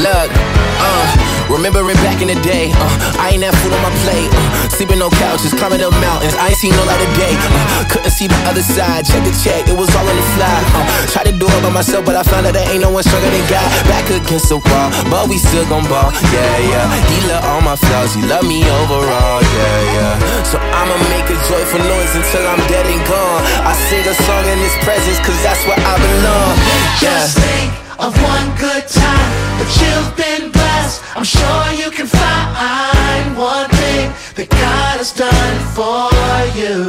Look, remembering back in the day, I ain't that food on my plate, sleeping on couches, climbing up mountains, I ain't seen no light of day, couldn't see the other side, check the check, it was all on the fly, tried to do it by myself, but I found out there ain't no one stronger than God, back against the wall, but we still gon' ball, yeah, he love all my flaws, he love me overall, yeah, so I'ma make a joyful noise until I'm dead and gone, I sing a song in his presence, cause that's where I belong, yeah. Just think of one good time that you've been blessed. I'm sure you can find one thing that God has done for you.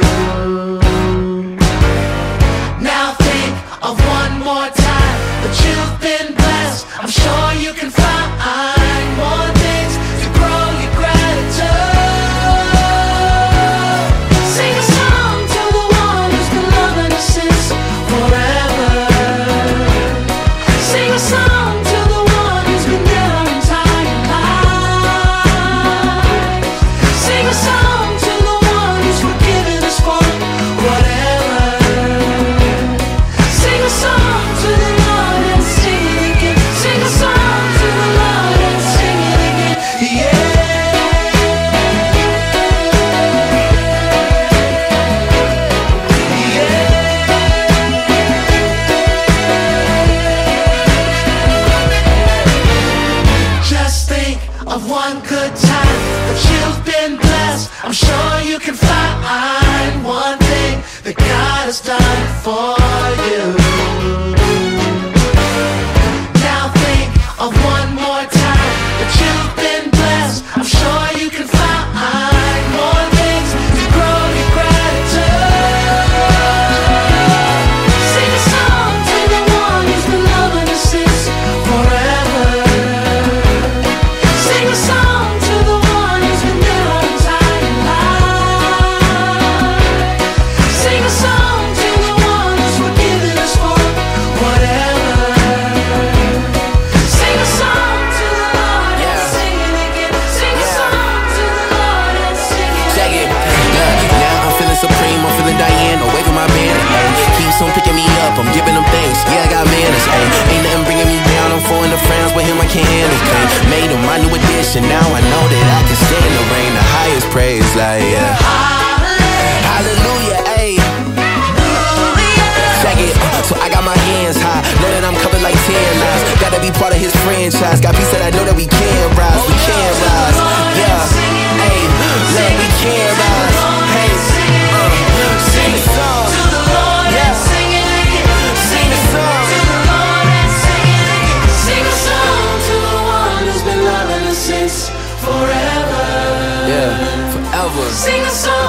Now think of one more time that you've been blessed. I'm sure you can find more things to grow your gratitude. Sing a song to the one who's been loving us since forever. Sing a song to the one who's been there our entire lives. Sing a song to the one who's forgiven us for whatever. Sing a song to the Lord and sing it again. Sing a song to the Lord and sing it again. Yeah. Just think of one good time that you've been blessed. I'm sure you can find one thing that God has done for you. Now think of one more time that you've been blessed. I'm sure you can find more things to grow your gratitude. Sing a song to the one who's been loving us since forever. Sing a song to the one who's been there our entire life. Sing a song to the one who's forgiven us for whatever. Sing a song to the Lord and sing it again. Sing a song to the Lord and sing it Check it. again. Now I'm feeling supreme, I'm feeling Diane, away from my band. Keeps on picking me up, I'm giving them thanks. Yeah, I got manners. Ain't nothing bringing me down. I'm falling to friends with him, I can't handle pain. Made him my new addition. Now I know that I can stay in the rain. The highest praise, like yeah. Hallelujah, ayy. Check it. So I got my hands high, know that I'm covered like 10 lives. Gotta be part of his franchise. Got peace that I know that we can rise. We can rise. Yeah. Ayy. Look, we can rise. Hey. Sing the song. To the Lord and sing it again. Sing the song. To the Lord and sing it again. Sing a song to the one who's been loving us since forever. Yeah, forever. Sing a song